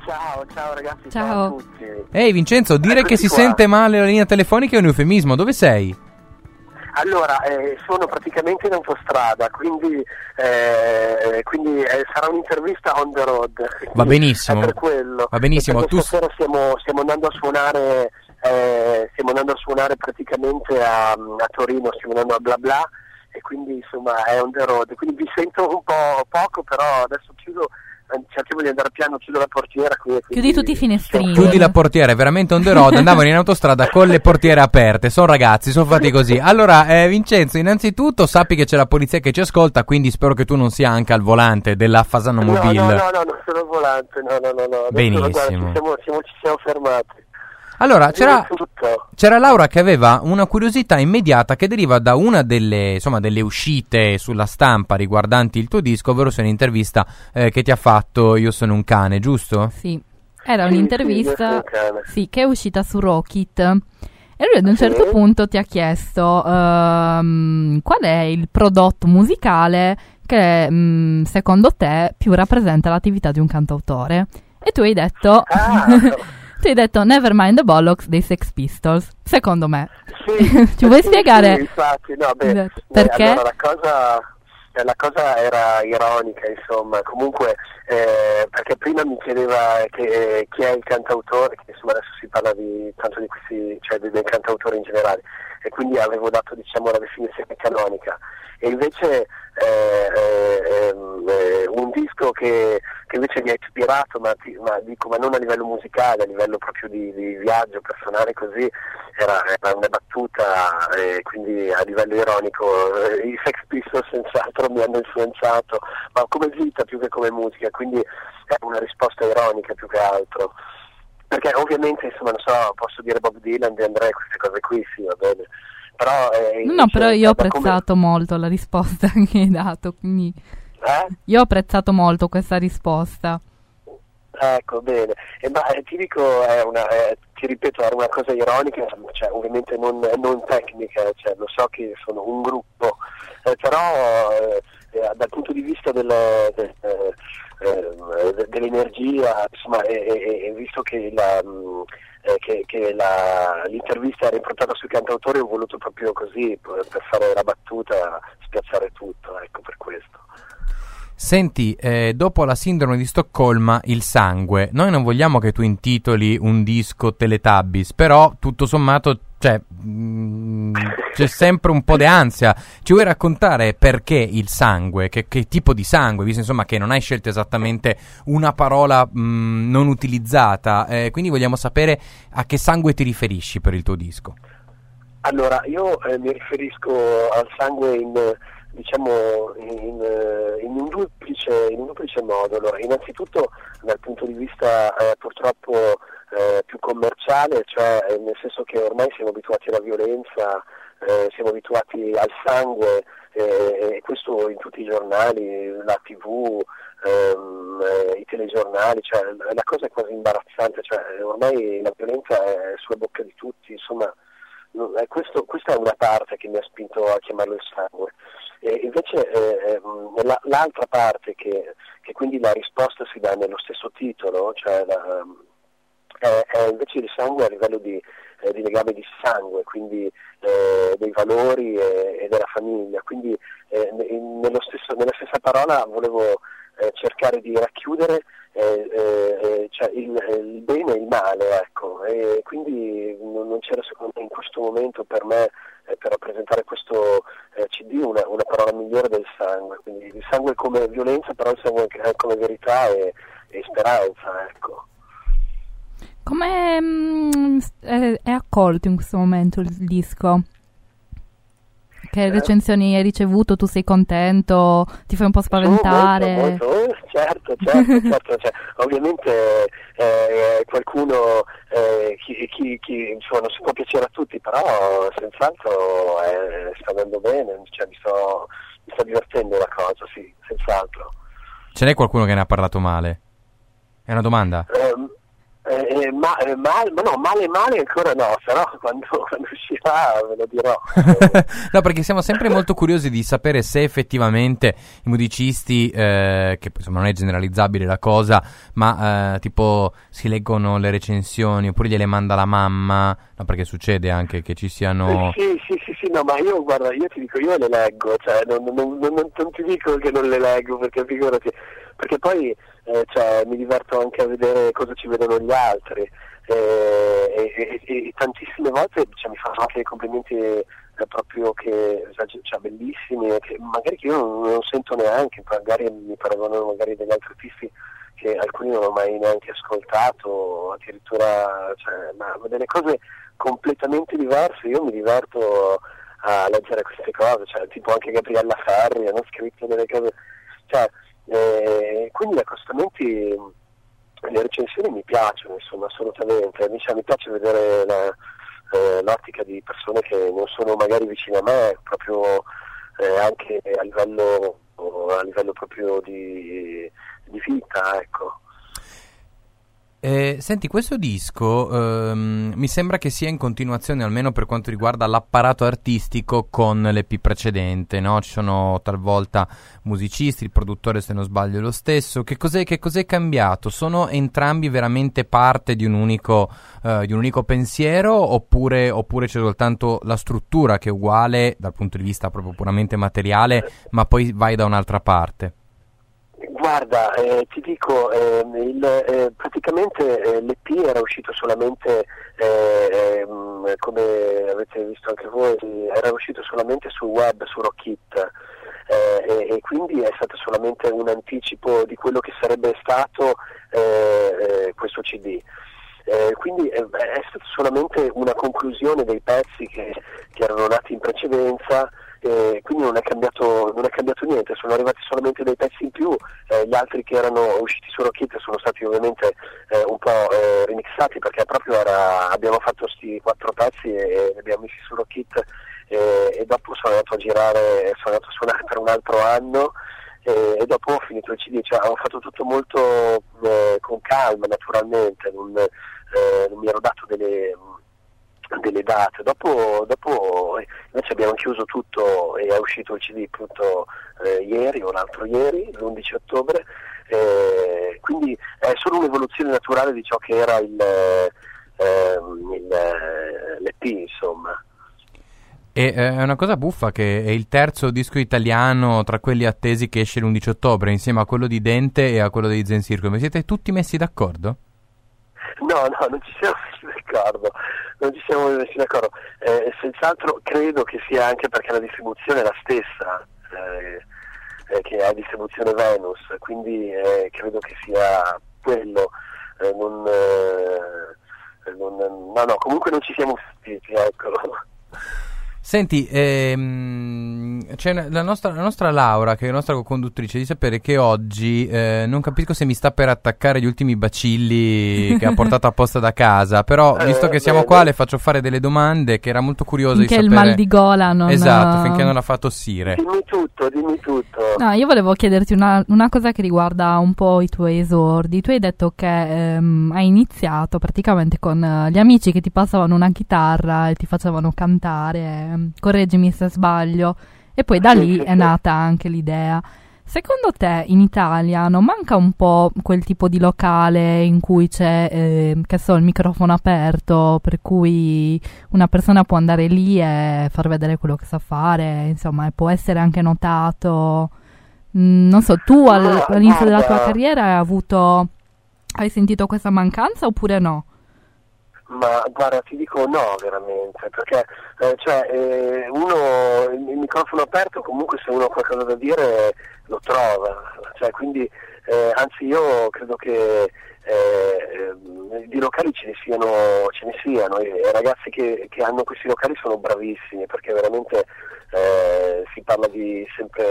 Ciao ragazzi, Ciao. ciao a tutti. Ehi Vincenzo, dire Eccoci che si qua. sente male la linea telefonica è un eufemismo. Dove sei? Allora, sono praticamente in autostrada, quindi sarà un'intervista on the road. Va benissimo. È per quello. Va benissimo. Perché Tu stasera stiamo andando a suonare praticamente a Torino, stiamo andando a Bla Bla, e quindi insomma è on the road. Quindi vi sento un po' poco, però adesso chiudo. Cerchiamo di andare piano, chiudo la portiera qui, Chiudi tutti i finestrini. chiudi la portiera, è veramente on the road. Andavano in autostrada con le portiere aperte. Sono ragazzi, sono fatti così. Allora, Vincenzo, innanzitutto sappi che c'è la polizia che ci ascolta, quindi spero che tu non sia anche al volante della Fasano Mobile. No, non sono al volante, no. Adesso, Benissimo. Guarda, ci siamo fermati. Allora, c'era Tutto. Laura che aveva una curiosità immediata che deriva da una delle uscite sulla stampa riguardanti il tuo disco, ovvero se un'intervista che ti ha fatto Io sono un cane, giusto? Sì, era Sì, un'intervista io sono un cane. sì, che è uscita su Rockit. E lui ad un certo punto ti ha chiesto qual è il prodotto musicale che secondo te più rappresenta l'attività di un cantautore. E tu hai detto... Tu hai detto Nevermind the Bollocks dei Sex Pistols, secondo me. Sì, Ci vuoi spiegare? Sì, infatti, no, perché? Allora, la cosa era ironica, insomma, comunque, perché prima mi chiedeva chi è il cantautore, che insomma adesso si parla tanto di questi, cioè dei cantautori in generale, e quindi avevo dato, diciamo, la definizione canonica. E invece un disco che invece mi ha ispirato, ma non a livello musicale, a livello proprio di viaggio personale, così era una battuta, quindi a livello ironico. I Sex Pistols senz'altro mi hanno influenzato, ma come vita più che come musica, quindi è una risposta ironica più che altro. Perché ovviamente, insomma, non so, posso dire Bob Dylan, De André, queste cose qui, sì, va bene. Però, No, però io ho apprezzato molto la risposta che hai dato, quindi io ho apprezzato molto questa risposta. Ecco, bene. Ti dico, ti ripeto, era una cosa ironica, cioè ovviamente non tecnica, cioè lo so che sono un gruppo, però dal punto di vista dell'energia, insomma, e visto che l'intervista era improntata sui cantautori, ho voluto proprio così, per fare la battuta, spiazzare tutto, ecco, per questo. Senti, dopo la sindrome di Stoccolma, il sangue, noi non vogliamo che tu intitoli un disco Teletubbies, però tutto sommato c'è sempre un po' di ansia. Ci vuoi raccontare perché il sangue, che tipo di sangue, visto insomma che non hai scelto esattamente una parola non utilizzata, quindi vogliamo sapere a che sangue ti riferisci per il tuo disco. Allora, io mi riferisco al sangue in un duplice modo. Allora, innanzitutto dal punto di vista purtroppo più commerciale, cioè nel senso che ormai siamo abituati alla violenza, siamo abituati al sangue, e questo in tutti i giornali, la TV, i telegiornali, cioè la cosa è quasi imbarazzante, cioè ormai la violenza è sulla bocca di tutti, insomma. Questa è una parte che mi ha spinto a chiamarlo il sangue. Invece l'altra parte che quindi la risposta si dà nello stesso titolo, cioè è invece il sangue a livello di legame di sangue, quindi dei valori e della famiglia. Quindi nella stessa parola volevo cercare di racchiudere cioè il bene e il male, ecco, e quindi non c'era secondo me in questo momento per me, per rappresentare questo CD, una parola migliore del sangue, quindi il sangue come violenza, però il sangue come verità e speranza, ecco. Come è accolto in questo momento il disco? Che recensioni hai ricevuto? Tu sei contento? Ti fai un po' spaventare? Molto. Certo, cioè, ovviamente qualcuno chi insomma, non si può piacere a tutti, però senz'altro sta andando bene, cioè, mi sta divertendo la cosa, sì, senz'altro. Ce n'è qualcuno che ne ha parlato male? È una domanda? Male ancora no, però quando uscirà ve lo dirò. No, perché siamo sempre molto curiosi di sapere se effettivamente i musicisti, che insomma non è generalizzabile la cosa, ma tipo si leggono le recensioni oppure gliele manda la mamma, no, perché succede anche che ci siano... Sì, no, ma io ti dico, io le leggo, cioè non ti dico che non le leggo, perché figurati, perché poi mi diverto anche a vedere cosa ci vedono gli altri, e tantissime volte mi fanno anche dei complimenti proprio che bellissimi, che magari che io non sento neanche, magari mi paragonano magari degli altri artisti che alcuni non ho mai neanche ascoltato, addirittura ma delle cose completamente diverse. Io mi diverto a leggere queste cose, tipo anche Gabriella Ferri hanno scritto delle cose, quindi gli accostamenti, le recensioni mi piacciono, insomma, assolutamente. Mi piace vedere l'ottica di persone che non sono magari vicine a me, proprio anche a livello proprio di vita, ecco. Senti, questo disco mi sembra che sia in continuazione, almeno per quanto riguarda l'apparato artistico, con l'EP precedente, no? Ci sono talvolta musicisti, il produttore, se non sbaglio, è lo stesso. Che cos'è cambiato? Sono entrambi veramente parte di un unico pensiero, oppure c'è soltanto la struttura che è uguale dal punto di vista proprio puramente materiale, ma poi vai da un'altra parte? Guarda, ti dico, praticamente l'EP era uscito solamente, come avete visto anche voi, era uscito solamente sul web, su Rockit, e quindi è stato solamente un anticipo di quello che sarebbe stato questo CD. Quindi è stata solamente una conclusione dei pezzi che erano nati in precedenza. Quindi non è cambiato niente, sono arrivati solamente dei pezzi in più, gli altri che erano usciti su Rockit sono stati ovviamente un po' remixati, perché proprio abbiamo fatto sti 4 pezzi e li abbiamo messi su Rockit, e dopo sono andato a suonare per un altro anno, e dopo ho finito il CD, ho fatto tutto molto con calma, naturalmente, non mi ero dato delle date. Dopo invece abbiamo chiuso tutto e è uscito il CD appunto ieri o l'altro ieri, l'11 ottobre, quindi è solo un'evoluzione naturale di ciò che era l'EP, insomma. E è una cosa buffa che è il terzo disco italiano tra quelli attesi che esce l'11 ottobre, insieme a quello di Dente e a quello di Zen Circle. Ma siete tutti messi d'accordo? No, non ci siamo messi d'accordo. Senz'altro credo che sia anche perché la distribuzione è la stessa, che è distribuzione Venus, quindi credo che sia quello. Comunque non ci siamo sentiti, eccolo. Senti, c'è la nostra Laura, che è la nostra co-conduttrice, di sapere che oggi non capisco se mi sta per attaccare gli ultimi bacilli che ha portato apposta da casa, però visto che siamo qua le faccio fare delle domande, che era molto curiosa di sapere. Finché il mal di gola non... Esatto, finché non la fa tossire. Dimmi tutto. No, io volevo chiederti una cosa che riguarda un po' i tuoi esordi. Tu hai detto che hai iniziato praticamente con gli amici che ti passavano una chitarra e ti facevano cantare, correggimi se sbaglio, e poi da lì è nata anche l'idea. Secondo te in Italia non manca un po' quel tipo di locale in cui c'è, il microfono aperto, per cui una persona può andare lì e far vedere quello che sa fare, insomma, e può essere anche notato? Non so, tu all'inizio della tua carriera hai sentito questa mancanza oppure no? Ma guarda, ti dico no, veramente, perché il microfono aperto, comunque se uno ha qualcosa da dire lo trova, quindi anzi io credo che di locali ce ne siano, e i ragazzi che hanno questi locali sono bravissimi, perché veramente si parla di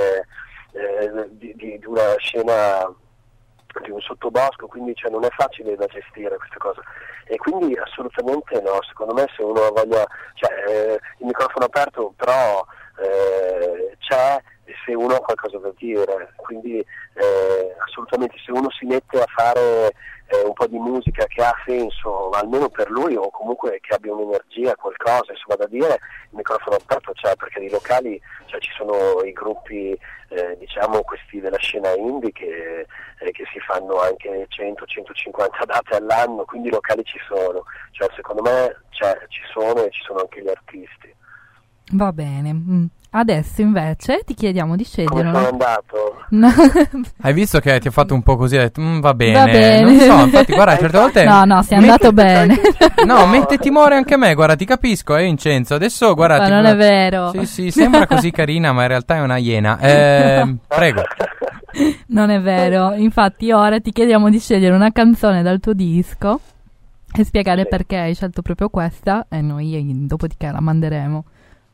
una scena, di un sottobosco, quindi non è facile da gestire questa cosa, e quindi assolutamente no. Secondo me, se uno ha voglia, il microfono aperto però c'è, se uno ha qualcosa da dire, quindi assolutamente se uno si mette a fare un po' di musica che ha senso, almeno per lui, o comunque che abbia un'energia, qualcosa insomma da dire, il microfono aperto c'è, perché di locali ci sono i gruppi diciamo questi della scena indie che si fanno anche 100-150 date all'anno, quindi i locali ci sono, cioè secondo me ci sono, e ci sono anche gli artisti. Va bene. Adesso invece ti chiediamo di scegliere. Come sono andato? Hai visto che ti ha fatto un po' così, hai detto va bene. Va bene. Non so, infatti guarda, certe volte No, sei andato bene. No, mette timore anche a me, guarda, ti capisco, Vincenzo. Adesso guarda, Ma non è vero. Sì, sembra così carina, ma in realtà è una iena. Prego. Non è vero. Infatti ora ti chiediamo di scegliere una canzone dal tuo disco e spiegare perché hai scelto proprio questa, e noi dopodiché la manderemo.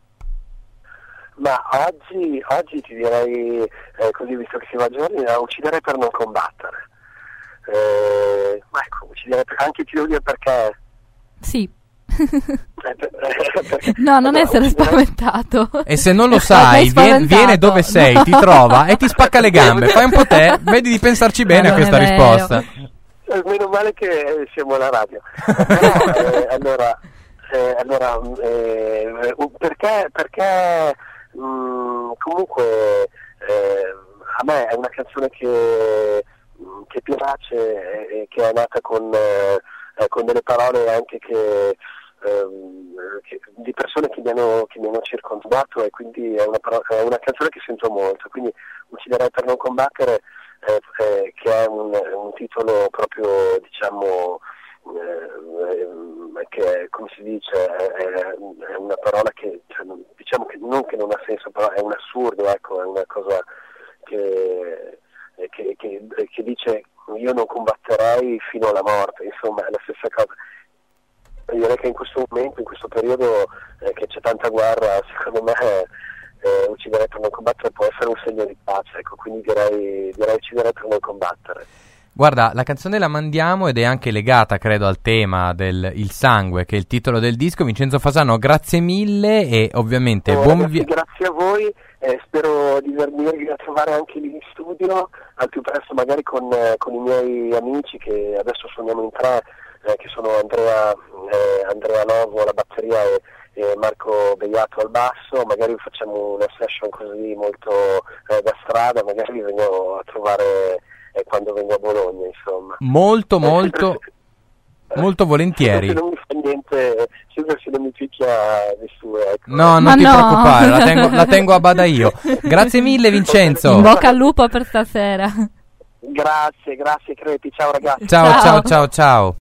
Ma oggi ti direi, così visto che si va a giorni, ucciderei per non combattere. Ma ecco, ucciderei anche ti devo dire perché. Sì. Perché, No, non essere spaventato. E se non lo sai, viene dove sei, ti trova e ti spacca le gambe. Fai un po' te, vedi di pensarci bene a questa risposta. Meno male che siamo alla radio. Perché comunque a me è una canzone che piace e che è nata con delle parole anche di persone che mi hanno circondato, e quindi è una canzone che sento molto, quindi ucciderei per non combattere, che è un titolo proprio, diciamo, che come si dice è una parola che, cioè, diciamo che non ha senso, però è un assurdo, ecco, è una cosa che dice io non combatterei fino alla morte, insomma è la stessa cosa. Io direi che in questo momento, in questo periodo che c'è tanta guerra, secondo me ucciderei per non combattere può essere un segno di pace, ecco, quindi direi ucciderei per non combattere. Guarda, la canzone la mandiamo ed è anche legata, credo, al tema del Il sangue, che è il titolo del disco. Vincenzo Fasano, grazie mille e ovviamente grazie a voi, spero di venirvi a trovare anche lì in studio al più presto, magari con i miei amici, che adesso suoniamo in tre, che sono Andrea Novo alla batteria e Marco Begliato al basso. Magari facciamo una session così molto da strada, magari vi vengo a trovare quando vengo a Bologna, insomma. Molto volentieri. Se non mi fa niente, sempre se non mi picchia nessuno, ecco. No, non ti preoccupare, la tengo a bada io. Grazie mille, Vincenzo. In bocca al lupo per stasera. Grazie Crepi, ciao ragazzi. Ciao.